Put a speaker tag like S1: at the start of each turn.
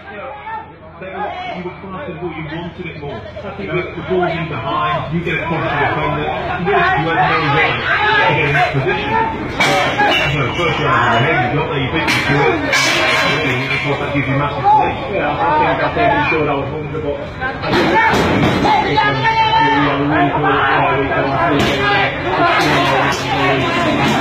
S1: You were faster than you wanted it more. The ball's in behind, you get a cross to the defender. You had no way to get in that position. First round of the head, you got there, you beat him to it. Of course, that gives you massive relief.
S2: Yeah, I think he showed I was hungry, but I didn't really